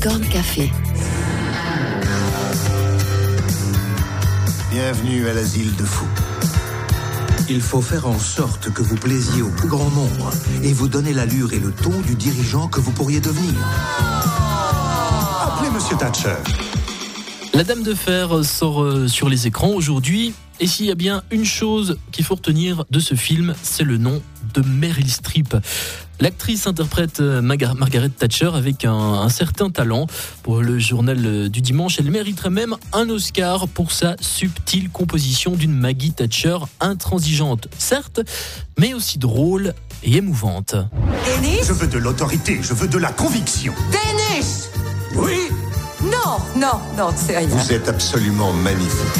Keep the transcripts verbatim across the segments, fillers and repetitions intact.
Popcorn Café. Bienvenue à l'asile de fous. Il faut faire en sorte que vous plaisiez au plus grand nombre et vous donner l'allure et le ton du dirigeant que vous pourriez devenir. Appelez Monsieur Thatcher. La Dame de Fer sort sur les écrans aujourd'hui. Et s'il y a bien une chose qu'il faut retenir de ce film, c'est le nom de Meryl Streep. L'actrice interprète Margaret Thatcher avec un, un certain talent. Pour le journal du dimanche, elle mériterait même un Oscar pour sa subtile composition d'une Maggie Thatcher intransigeante, certes, mais aussi drôle et émouvante. Dennis ? Je veux de l'autorité, je veux de la conviction. Dennis ! Oui ? Non, non, non, c'est rien. Vous êtes absolument magnifique.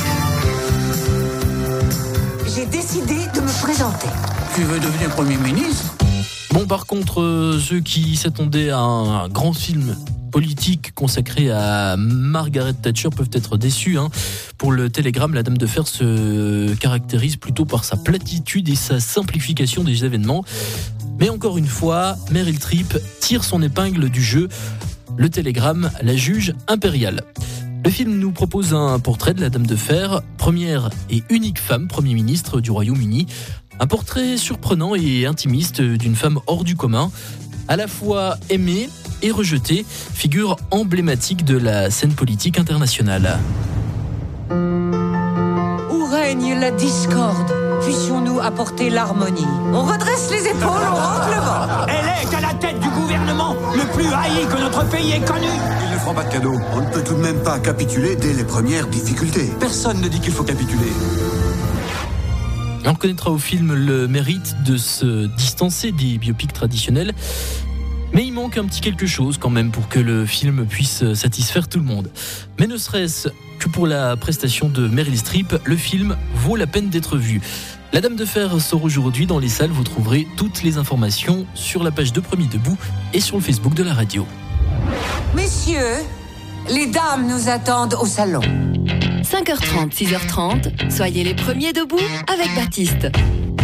J'ai décidé de me présenter. Tu veux devenir Premier ministre ? Bon, par contre, euh, ceux qui s'attendaient à un, un grand film politique consacré à Margaret Thatcher peuvent être déçus. Hein. Pour le Télégramme, la Dame de Fer se caractérise plutôt par sa platitude et sa simplification des événements. Mais encore une fois, Meryl Streep tire son épingle du jeu. Le Télégramme la juge impériale. Le film nous propose un portrait de la Dame de Fer, première et unique femme Premier ministre du Royaume-Uni. Un portrait surprenant et intimiste d'une femme hors du commun, à la fois aimée et rejetée, figure emblématique de la scène politique internationale. Où règne la discorde, puissions-nous apporter l'harmonie. On redresse les épaules, on rentre le vent. Elle est à la tête du gouvernement le plus haï que notre pays ait connu. Ils ne feront pas de cadeau. On ne peut tout de même pas capituler dès les premières difficultés. Personne ne dit qu'il faut capituler. On reconnaîtra au film le mérite de se distancer des biopics traditionnels, mais il manque un petit quelque chose quand même pour que le film puisse satisfaire tout le monde. Mais ne serait-ce que pour la prestation de Meryl Streep, le film vaut la peine d'être vu. La Dame de Fer sort aujourd'hui dans les salles. Vous trouverez toutes les informations sur la page de Premier Debout et sur le Facebook de la radio. Messieurs, les dames nous attendent au salon. cinq heures trente, six heures trente, soyez les premiers debout avec Baptiste.